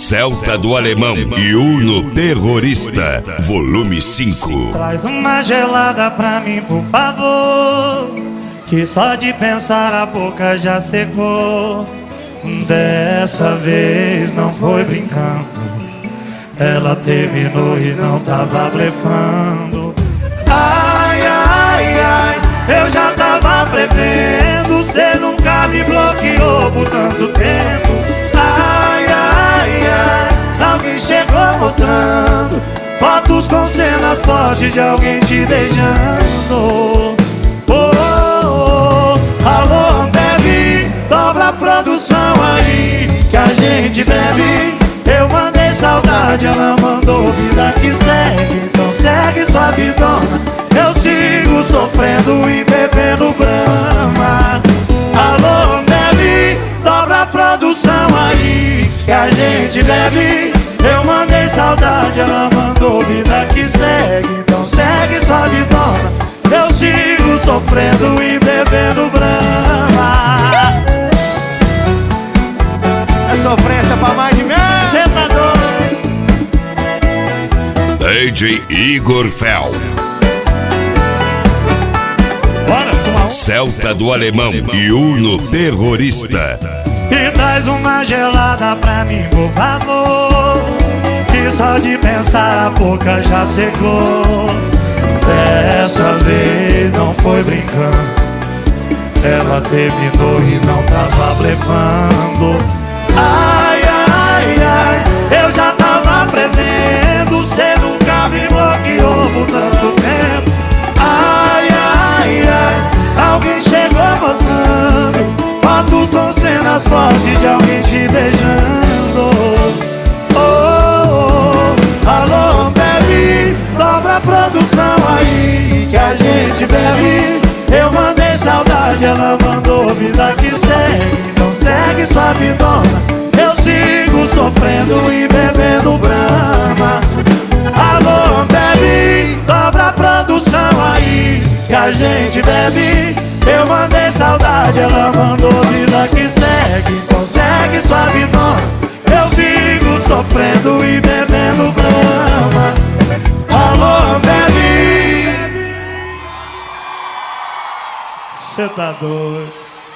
Celta do Alemão e Uno Terrorista, volume 5. Traz uma gelada pra mim, por favor, que só de pensar a boca já secou. Dessa vez não foi brincando, ela terminou e não tava blefando. Ai, ai, ai, eu já tava prevendo, cê nunca me bloqueou por tanto tempo. Ai, ai, ai, alguém chegou mostrando fotos com cenas fortes de alguém te beijando. Oh, oh, oh, alô, bebe, dobra a produção aí que a gente bebe. Eu mandei saudade, ela mandou vida que segue. Então segue sua vidona, eu sigo sofrendo e bebendo brama. Alô, bebe, dobra a produção aí que a gente bebe. Eu mandei saudade, ela mandou vida que segue. Então segue sua vidona, eu sigo sofrendo e bebendo brama. É sofrência pra mais de meia. Cê tá doido? DJ Igor Fel. Bora tomar um Celta do Alemão e Uno Terrorista. e traz uma gelada pra mim, por favor, que só de pensar a boca já secou. Dessa vez não foi brincando, ela terminou e não tava blefando. Ai, ai, ai, eu já tava prevendo, cê nunca me bloqueou por tanto tempo. Ai, ai, ai, alguém chegou mostrando fotos com cenas fortes de alguém te beijando. Oh, oh, oh, alô, bebe, dobra a produção aí que a gente bebe. Eu mandei saudade, ela mandou vida que segue. Então segue sua vidona, eu sigo sofrendo e bebendo brama. Alô, bebe, dobra a produção aí que a gente bebe. Eu mandei saudade, ela mandou vida que segue. Então segue sua vidona, eu sigo sofrendo e bebendo brama. Alô, bebe. Cê tá doido?